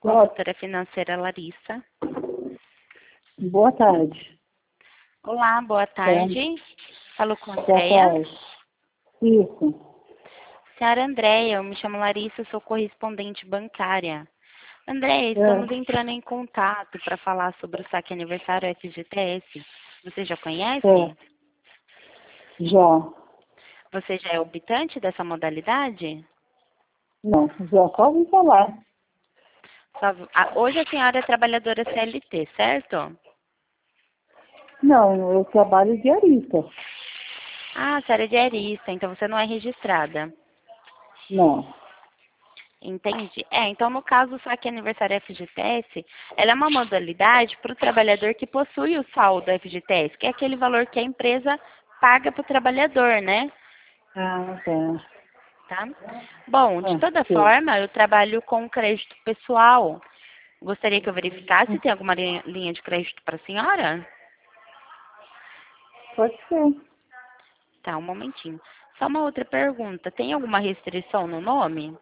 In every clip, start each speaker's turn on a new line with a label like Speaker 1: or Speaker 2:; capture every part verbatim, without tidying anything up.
Speaker 1: Consultora financeira Larissa.
Speaker 2: Boa tarde.
Speaker 1: Olá, boa tarde. Falo com a
Speaker 2: Boa
Speaker 1: Andréia.
Speaker 2: tarde. Isso.
Speaker 1: Senhora Andréia, eu me chamo Larissa, sou correspondente bancária. Andréia, estamos
Speaker 2: É.
Speaker 1: entrando em contato para falar sobre o saque aniversário F G T S. Você já conhece?
Speaker 2: É. Já.
Speaker 1: Você já é optante dessa modalidade?
Speaker 2: Não, já só ouvi falar.
Speaker 1: Só- ah, Hoje a senhora é trabalhadora C L T, certo?
Speaker 2: Não, eu trabalho diarista.
Speaker 1: Ah, a senhora é diarista, então você não é registrada.
Speaker 2: Não.
Speaker 1: Entendi. É, então no caso, o saque aniversário F G T S, ela é uma modalidade para o trabalhador que possui o saldo F G T S, que é aquele valor que a empresa paga para o trabalhador, né?
Speaker 2: Ah, tá.
Speaker 1: Tá? Bom, de
Speaker 2: Ah,
Speaker 1: toda
Speaker 2: sei.
Speaker 1: forma, eu trabalho com crédito pessoal. Gostaria que eu verificasse se tem alguma linha linha de crédito para a senhora?
Speaker 2: Pode ser.
Speaker 1: Tá, um momentinho. Só uma outra pergunta. Tem alguma restrição no nome?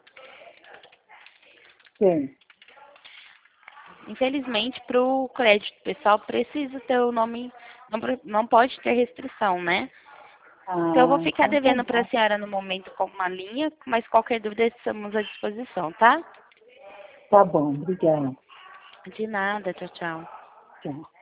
Speaker 2: Tem.
Speaker 1: Infelizmente, para o crédito pessoal, precisa ter o nome, não, pre- não pode ter restrição, né? Então, eu vou
Speaker 2: Ah,
Speaker 1: ficar
Speaker 2: então tá
Speaker 1: devendo para a
Speaker 2: bom.
Speaker 1: senhora no momento com uma linha, mas qualquer dúvida estamos à disposição, tá?
Speaker 2: Tá bom, obrigada.
Speaker 1: De nada, tchau, tchau.
Speaker 2: Tchau.